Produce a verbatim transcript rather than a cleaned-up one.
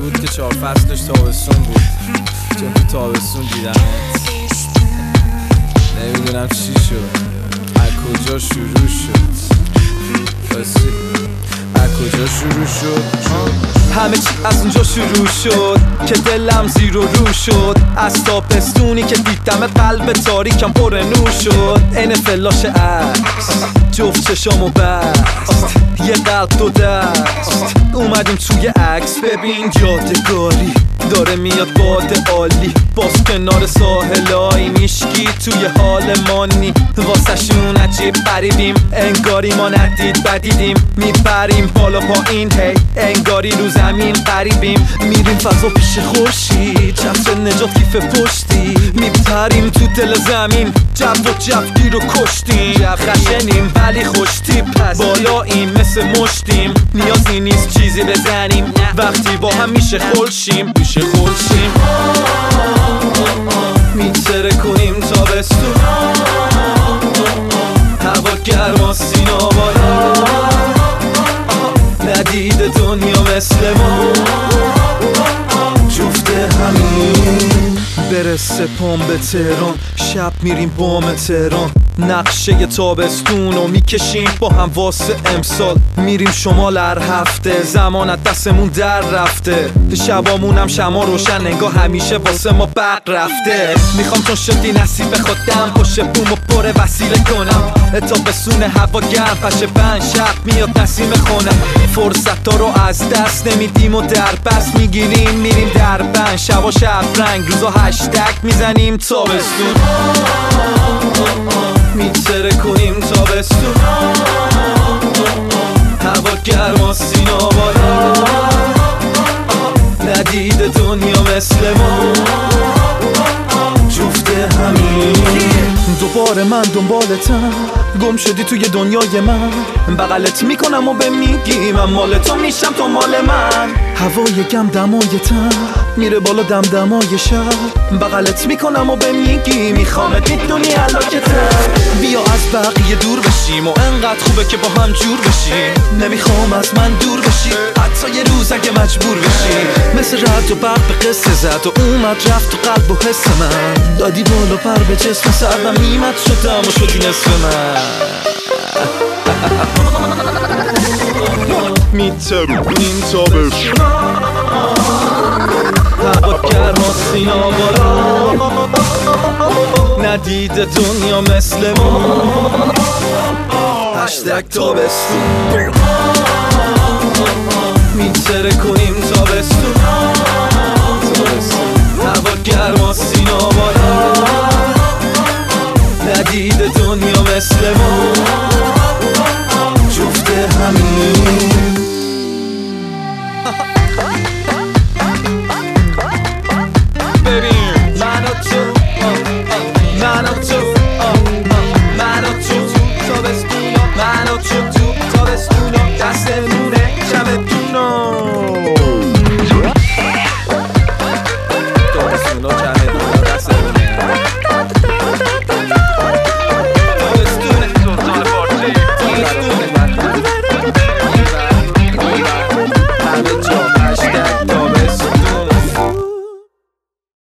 بود که چهار فصلش تابستون بود، چون تو تابستون دیدمت. نمیدونم چی شد، از کجا شروع شد، بسی از کجا شروع شد. همه چی از اونجا شروع شد که دلم زیر و رو شد. از تابستونی که دیدم قلب تاریکم پر نور شد. این فلاش عکس جفت چشام و بست، یه قلب دو دست. اومدیم توی عکس ببین یادگاری داره میاد باد عالی. باز کنار ساحلای میشکی توی حال مانی. واسه شون عجیب غریبیم، انگاری ما ندید بدیدیم. میپریم بالا پایین هی انگاری رو زمین قریبیم. میریم فضا پیش خورشید، چفت نجات کیف پشتی. میپریم تو دل زمین، جو و جفگی رو کشتیم. جو خشنیم ولی خوشتیپ، بالاییم مثل مشتیم. نیازی نیست چیزی بزنیم، وقتی با هم میشه خلشیم. میشه خلشیم میتره کنیم تابستون. هوا گرما سینا بالا، ندید دنیا مثل ما. جفت همین برسه پام به تهران، شب میریم بام تهران. نقشه تابستون رو میکشیم با هم واسه امسال. میریم شمال هر هفته، زمان از دستمون در رفته. شبامونم شما روشن انگار همیشه واسه ما برق رفته. میخوام چون شدی نصیب خودم پشت بومو پر وسیله کنم. تابستون هوا گرم پشه بند، شب میاد نسیم خونم. فرصت ها رو از دست نمیدیم و در بست میگیریم. میریم در بند، شبا شب رنگ، روزا هشتگ میزنیم تابستون. میتره کنیم تابستون. هوا گرما سینا بالا، ندید دنیا مثل ما. جفت همین دوباره من دنبالتم، گم شدی توی دنیای من. بغلت میکنم و به میگی من مال تو میشم تو مال من. هوای گم دمایتم میره بالا دم دمای شب. بغلت میکنم و به میگی میخوامت میدونی علاقتم. بیا از بقیه دور بشیم و انقدر خوبه که با هم جور بشیم. نمیخوام از من دور بشی حتی یه روز اگه مجبور بشی. مثل رد و برق به قصه زد و اومد رفت تو قلب و حس من. دادی بالا پر به جسم سرم میمد شدم و شدی نصف من. میترونیم تابستون. هوا گرما سینا بالا، ندید دنیا مثل ما. هشتگ تابستون. میتره کنیم تابستون. هوا گرما سینا بالا، ندید دنیا مثل ما. جفت همین